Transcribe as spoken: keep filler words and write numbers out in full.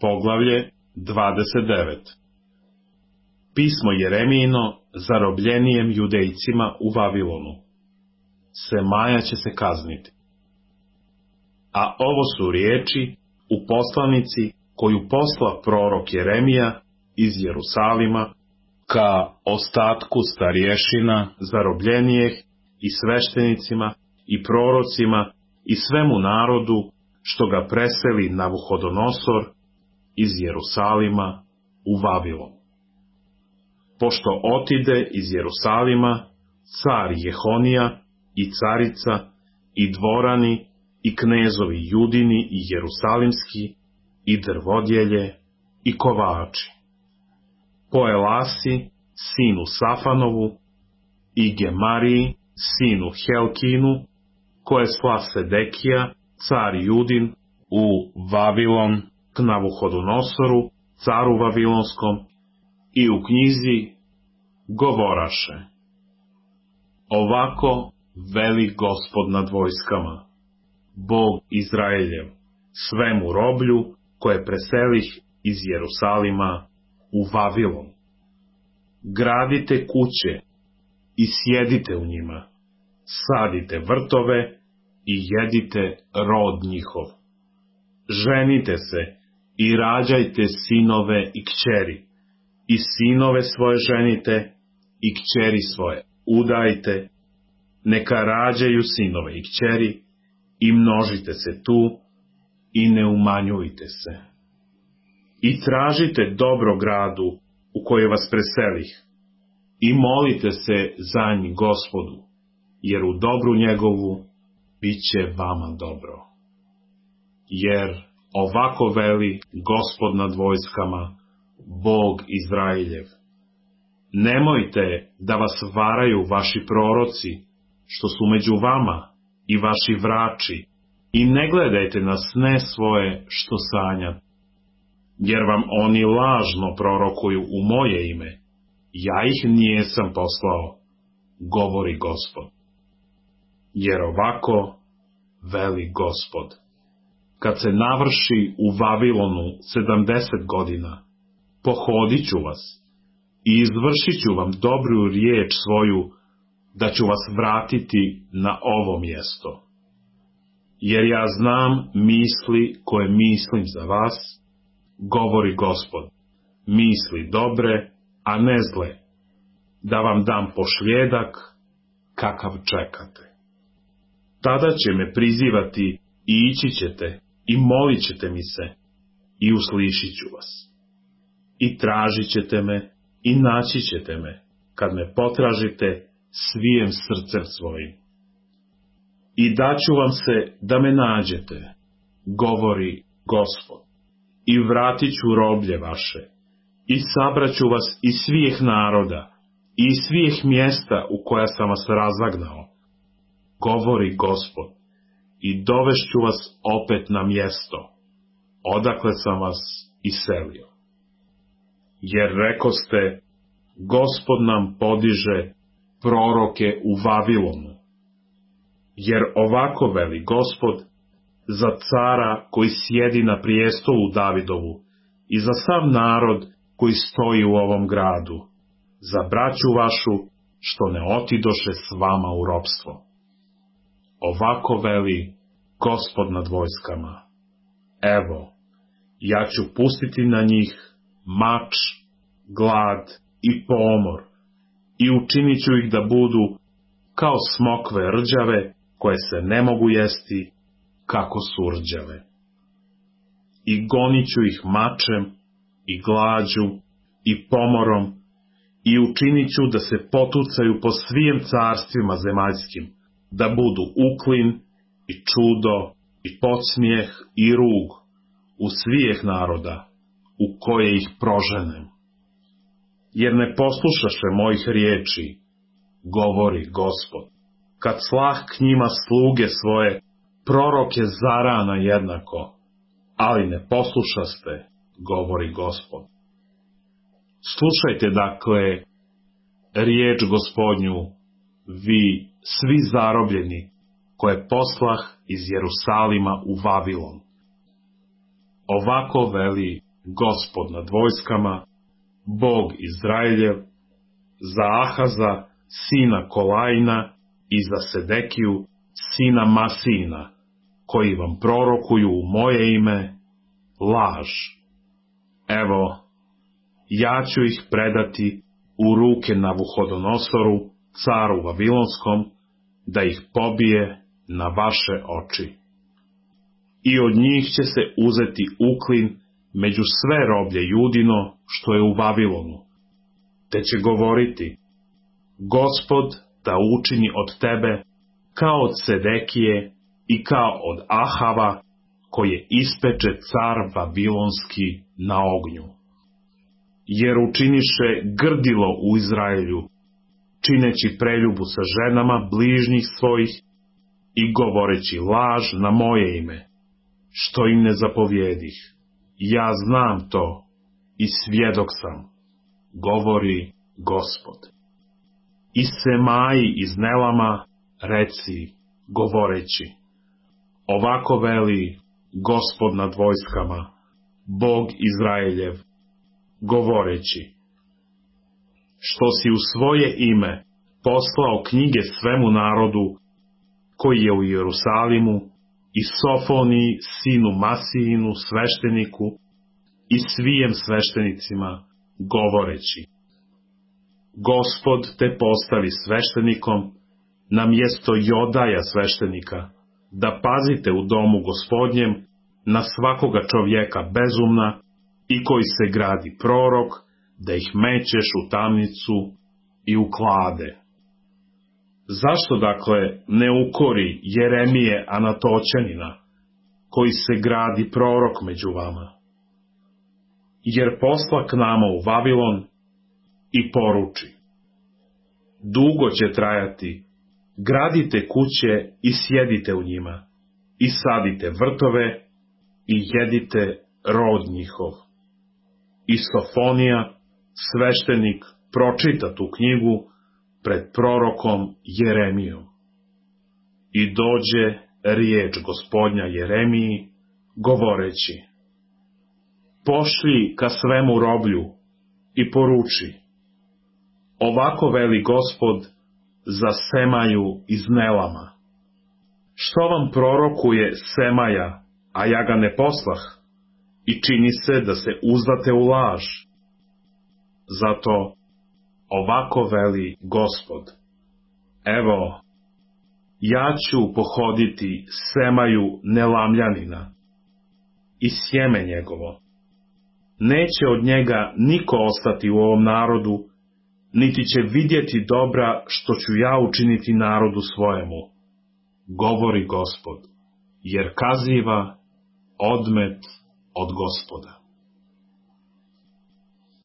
Poglavlje dvadeset devet. Pismo Jeremijino zarobljenijem Judejcima u Vavilonu. Semaja će se kazniti. A ovo su riječi u poslanici koju posla prorok Jeremija iz Jerusalima ka ostatku starješina zarobljenijeh i sveštenicima i prorocima i svemu narodu što ga preseli Navuhodonosor iz Jerusalima u Vavilon. Pošto otide iz Jerusalima car Jehonija i carica i dvorani i knezovi Judini i Jerusalimski i drvodjelje i kovači. Po Elasi, sinu Safanovu, i Gemariji, sinu Helkinu, koje sla Sedekija, car Judin, u Vavilon k Navuhodonosoru, caru Vavilonskom, i u knjizi govoraše: Ovako veli Gospod nad vojskama, Bog Izraeljev, svemu roblju koje preselih iz Jerusalima u Vavilon. Gradite kuće i sjedite u njima, sadite vrtove i jedite rod njihov. Ženite se i rađajte sinove i kćeri, i sinove svoje ženite i kćeri svoje udajte, neka rađaju sinove i kćeri, i množite se tu i ne umanjujte se. I tražite dobro gradu u kojoj vas preselih, i molite se za njih Gospodu, jer u dobru njegovu bit će vama dobro. Jer ovako veli Gospod nad vojskama, Bog Izraeljev: Nemojte da vas varaju vaši proroci, što su među vama, i vaši vrači, i ne gledajte na sne svoje što sanjate. Jer vam oni lažno prorokuju u moje ime, ja ih nijesam poslao, govori Gospod. Jer ovako veli Gospod: Kad se navrši u Vavilonu sedamdeset godina, pohodit ću vas i izvršit ću vam dobru riječ svoju, da ću vas vratiti na ovo mjesto. Jer ja znam misli koje mislim za vas, govori Gospod, misli dobre, a ne zle, da vam dam pošljedak kakav čekate. Tada će me prizivati i ići ćete i molit ćete mi se i uslišit ću vas. I tražit ćete me i naći ćete me, kad me potražite svijem srcem svojim. I daću vam se da me nađete, govori Gospod, i vratit ću roblje vaše, i sabraću vas iz svih naroda, i iz svih mjesta u koja sam vas razagnao, govori Gospod, i dovešću vas opet na mjesto, odakle sam vas iselio. Jer rekoste, Gospod nam podiže proroke u Vavilonu. Jer ovako veli Gospod za cara koji sjedi na prijestolu Davidovu i za sav narod koji stoji u ovom gradu, za braću vašu što ne otidoše s vama u ropstvo. Ovako veli Gospod nad vojskama: Evo, ja ću pustiti na njih mač, glad i pomor, i učinit ću ih da budu kao smokve rđave, koje se ne mogu jesti, kako su rđave. I gonit ću ih mačem, i glađu, i pomorom, i učinit ću da se potucaju po svim carstvima zemaljskim, da budu uklin, i čudo, i podsmijeh, i rug, u svijeh naroda, u koje ih proženem. Jer ne poslušaše mojih riječi, govori Gospod, kad slah k njima sluge svoje, proroke zarana jednako, ali ne poslušaste, govori Gospod. Slušajte dakle riječ Gospodnju, vi svi zarobljeni, koje poslah iz Jerusalima u Vavilon. Ovako veli Gospod nad vojskama, Bog Izraeljev, za Ahaza, sina Kolajna, i za Sedekiju, sina Masijina, koji vam prorokuju u moje ime laž. Evo, ja ću ih predati u ruke Navuhodonosoru, caru Vavilonskom, da ih pobije na vaše oči. I od njih će se uzeti uklin među sve roblje Judino što je u Vavilonu, te će govoriti: Gospod da učini od tebe kao od Sedekije i kao od Ahava, koje ispeče car Vavilonski na ognju. Jer učiniše grdilo u Izraelju, čineći preljubu sa ženama bližnjih svojih i govoreći laž na moje ime, što im ne zapovjedih. Ja znam to i svjedok sam, govori Gospod. I Semaji iz Nelama reci, govoreći: ovako veli Gospod nad vojskama, Bog Izraeljev, govoreći: što si u svoje ime poslao knjige svemu narodu koji je u Jerusalimu, i Sofoniji sinu Masijinu svešteniku i svijem sveštenicima, govoreći: Gospod te postavi sveštenikom na mjesto Jodaja sveštenika, da pazite u domu Gospodnjem na svakoga čovjeka bezumna i koji se gradi prorok, da ih mećeš u tamnicu i u klade. Zašto dakle ne ukori Jeremije Anatoćanina, koji se gradi prorok među vama? Jer posla k nama u Vavilon i poruči: dugo će trajati, gradite kuće i sjedite u njima, i sadite vrtove i jedite rod njihov. I Sofonija, sveštenik, pročita tu knjigu pred prorokom Jeremijom. I dođe riječ Gospodnja Jeremiji, govoreći: pošli ka svemu roblju i poruči: ovako veli Gospod za Semaju iz Nelama. Što vam prorokuje Semaja, a ja ga ne poslah, i čini se da se uzdate u laž? Zato ovako veli Gospod: evo, ja ću pohoditi Semaju Nelamljanina i sjeme njegovo. Neće od njega niko ostati u ovom narodu, niti će vidjeti dobra što ću ja učiniti narodu svojemu, govori Gospod, jer kaziva odmet od Gospoda.